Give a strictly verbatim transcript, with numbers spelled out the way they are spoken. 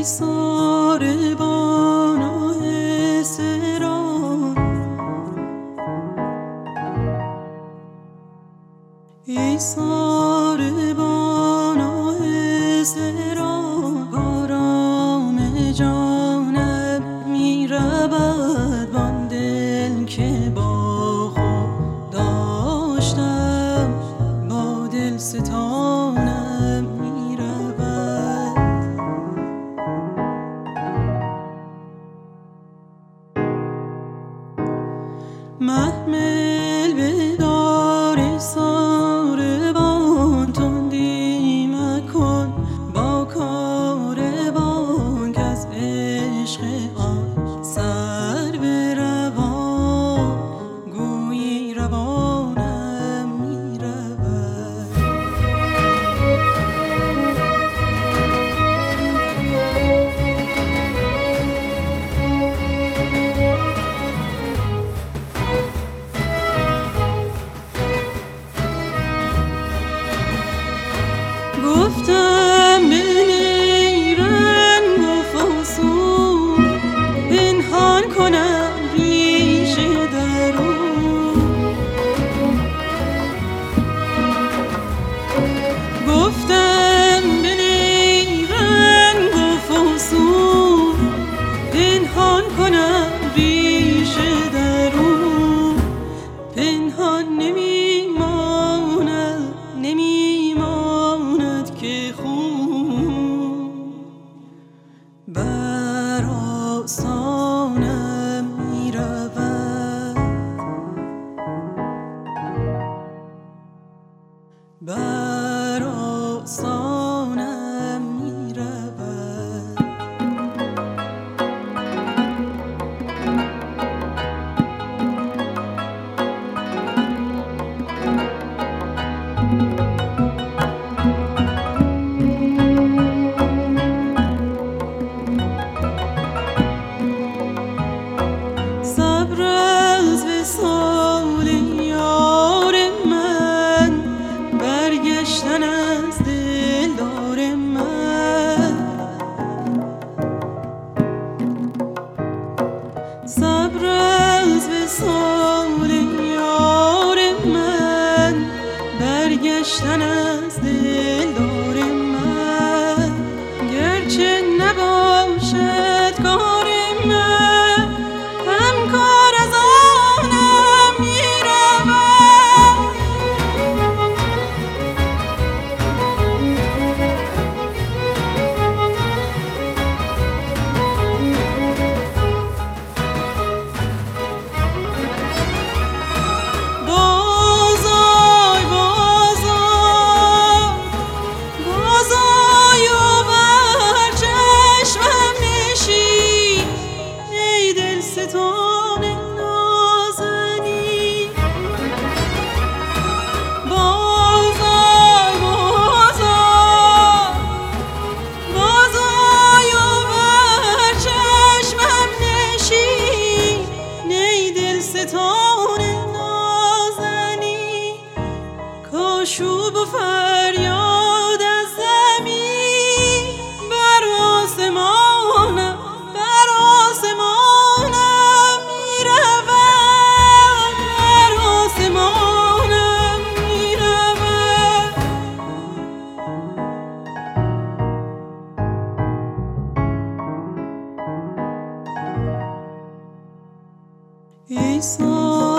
ای ساربانا سرا آرام جانم می رود وان دل که با خود داشتم با دل ستانم می رود. محمل بدار ساربان تندی مکن با کاروان که از عشق آن سر به روان گویی روانم می رود. گفتم به نیرنگ و فسون پنهان کنم ریش درون. گفتم به نیرنگ و فسون پنهان کنم ریش درون. پنهان نمی ماند نمی ماند که خون بر آستانم می رود. بر آستانم می رود. صبر از وصال یار من برگشتن از دلدار من. صبر از وصال یار من برگشتن از دلدار من. گرچه نباشد کار من هم کار از آنم می رود. بازآی بازآی بازآی و بر چشمم نشین ای دلستان نازنین. بازآی بازآی بازآی و بر چشمم نشین ای دلستان نازنین. کاشوب و فریاد از زمین بر آسمانم بر آسمانم می رود. بر آسمانم می رود. ای